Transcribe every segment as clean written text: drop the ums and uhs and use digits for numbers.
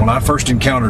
When I first encountered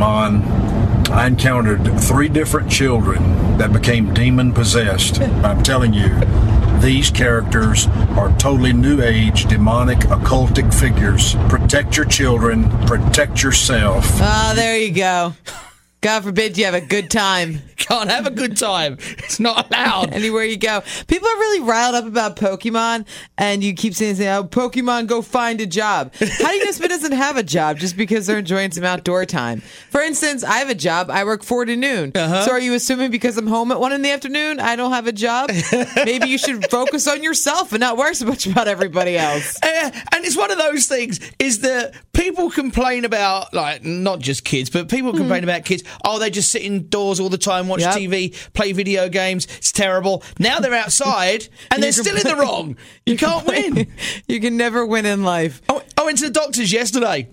Pokemon, I encountered 3 different children that became demon-possessed. I'm telling you, these characters are totally new age, demonic, occultic figures. Protect your children. Protect yourself. Oh, there you go. God forbid you have a good time. Can't have a good time. It's not allowed. Anywhere you go. People are really riled up about Pokemon, and you keep saying, oh, Pokemon, go find a job. How do you know somebody doesn't have a job just because they're enjoying some outdoor time? For instance, I have a job. I work 4 to noon. So are you assuming because I'm home at 1 in the afternoon, I don't have a job? Maybe you should focus on yourself and not worry so much about everybody else. And it's one of those things, is that people complain about, like, not just kids, but people complain about kids. Oh, they just sit indoors all the time, watch TV, play video games. It's terrible. Now they're outside and they're still in the wrong. You can't win. You can never win in life. I went to the doctor's yesterday.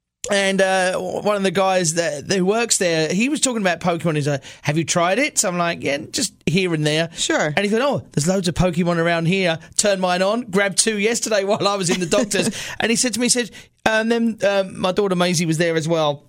And one of the guys that works there, he was talking about Pokemon. He's like, have you tried it? So I'm like, yeah, just here and there. Sure. And he thought, oh, there's loads of Pokemon around here. Turned mine on, grabbed 2 yesterday while I was in the doctor's. And he said to me, and then my daughter Maisie was there as well.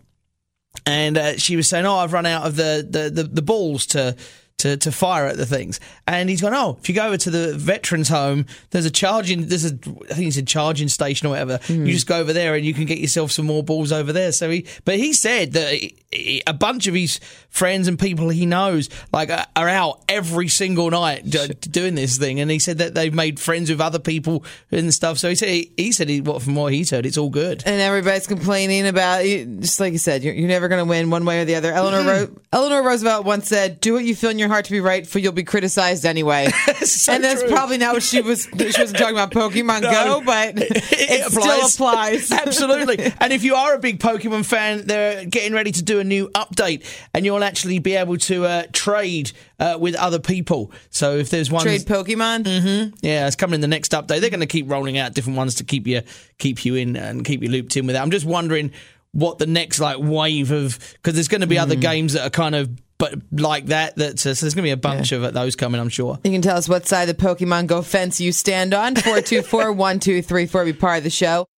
And she was saying, oh, I've run out of the balls to fire at the things. And he's gone, oh, if you go over to the veterans home, I think it's a charging station or whatever. You just go over there and you can get yourself some more balls over there. So he said that a bunch of his friends and people he knows are out every single night doing this thing. And he said that they've made friends with other people and stuff. So he said from what he's heard, it's all good. And everybody's complaining about, just like you said, you're never going to win one way or the other. Eleanor Roosevelt once said, do what you feel in your heart to be right, for you'll be criticized anyway. So and that's true. probably not what she wasn't talking about Pokemon Go, but it still applies. Absolutely. And if you are a big Pokemon fan, they're getting ready to do a new update, and you'll actually be able to trade with other people. So if there's one trade Pokemon, yeah, it's coming in the next update. They're going to keep rolling out different ones to keep you in and keep you looped in with it. I'm just wondering what the next wave of, because there's going to be other games that are kind of like that. So there's going to be a bunch of those coming, I'm sure. You can tell us what side of the Pokemon Go fence you stand on. 424-1234. Be part of the show.